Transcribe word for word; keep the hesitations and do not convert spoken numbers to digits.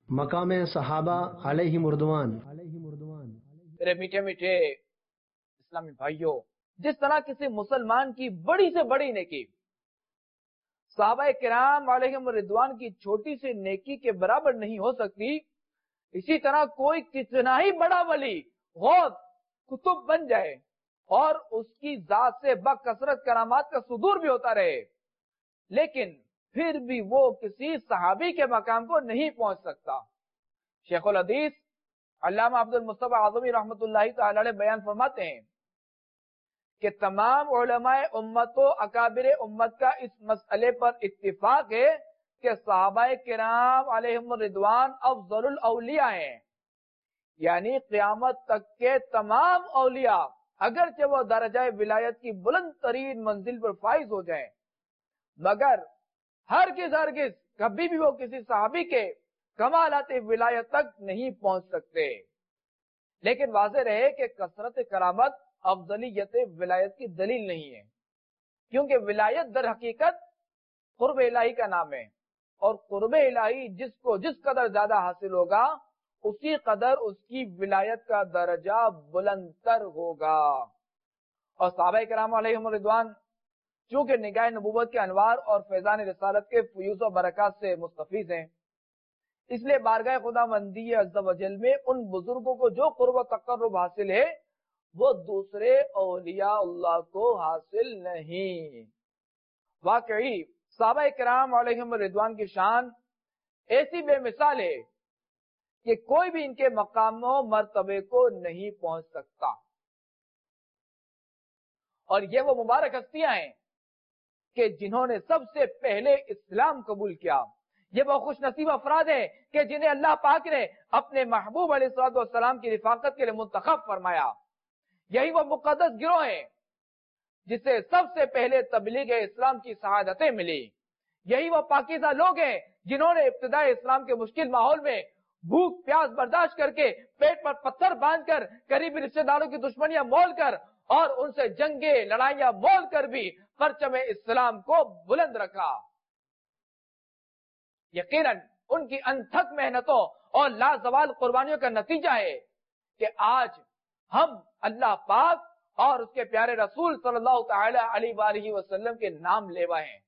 مقام صحابہ علیہ مردوان۔ میرے میٹھے میٹھے اسلامی بھائیوں، جس طرح کسی مسلمان کی بڑی سے بڑی نیکی صحابہ کرام علیہم رضوان کی چھوٹی سی نیکی کے برابر نہیں ہو سکتی، اسی طرح کوئی کتنا ہی بڑا ولی غوث کتب بن جائے اور اس کی ذات سے بکثرت کرامات کا صدور بھی ہوتا رہے، لیکن پھر بھی وہ کسی صحابی کے مقام کو نہیں پہنچ سکتا۔ شیخ الحدیث علامہ عبد المصطفیٰ اعظمی رحمۃ اللہ تعالی علیہ بیان فرماتے ہیں کہ تمام علماء امت و اکابر امت کا اس مسئلے پر اتفاق ہے کہ صحابہ کرام علیہم الرضوان افضل الاولیاء ہیں، یعنی قیامت تک کے تمام اولیاء اگرچہ وہ درجہ ولایت کی بلند ترین منزل پر فائز ہو جائیں، مگر ہرگز ہرگز کبھی بھی وہ کسی صحابی کے کمالات ولایت تک نہیں پہنچ سکتے۔ لیکن واضح رہے کہ کثرت کرامت افضلیت ولایت کی دلیل نہیں ہے، کیونکہ ولایت در حقیقت قرب الہی کا نام ہے، اور قرب الہی جس کو جس قدر زیادہ حاصل ہوگا اسی قدر اس کی ولایت کا درجہ بلند تر ہوگا۔ اور صحابہ کرام علیہم رضوان چونکہ نگاہ نبوت کے انوار اور فیضان رسالت کے فیوز و برکات سے مستفیض ہیں، اس لیے بارگاہ خدا مندی عز و جل میں ان بزرگوں کو جو قرب و تقرب حاصل ہے وہ دوسرے اولیاء اللہ کو حاصل نہیں۔ واقعی صحابہ کرام علیہم رضوان کی شان ایسی بے مثال ہے کہ کوئی بھی ان کے مقام و مرتبے کو نہیں پہنچ سکتا، اور یہ وہ مبارک ہستیاں ہیں کہ جنہوں نے سب سے پہلے اسلام قبول کیا۔ یہ وہ خوش نصیب افراد ہیں کہ جنہیں اللہ پاک نے اپنے محبوب علیہ الصلوۃ والسلام کی رفاقت کے لیے منتخب فرمایا۔ یہی وہ مقدس گروہ ہیں جسے سب سے پہلے تبلیغ اسلام کی سعادتیں ملی۔ یہی وہ پاکیزہ لوگ ہیں جنہوں نے ابتدائی اسلام کے مشکل ماحول میں بھوک پیاس برداشت کر کے پیٹ پر پتھر باندھ کر قریبی رشتہ داروں کی دشمنیاں مول کر اور ان سے جنگیں لڑائیاں مول کر بھی پرچم اسلام کو بلند رکھا۔ یقیناً ان کی انتھک محنتوں اور لازوال قربانیوں کا نتیجہ ہے کہ آج ہم اللہ پاک اور اس کے پیارے رسول صلی اللہ تعالی علیہ وآلہ وسلم کے نام لیوا ہیں۔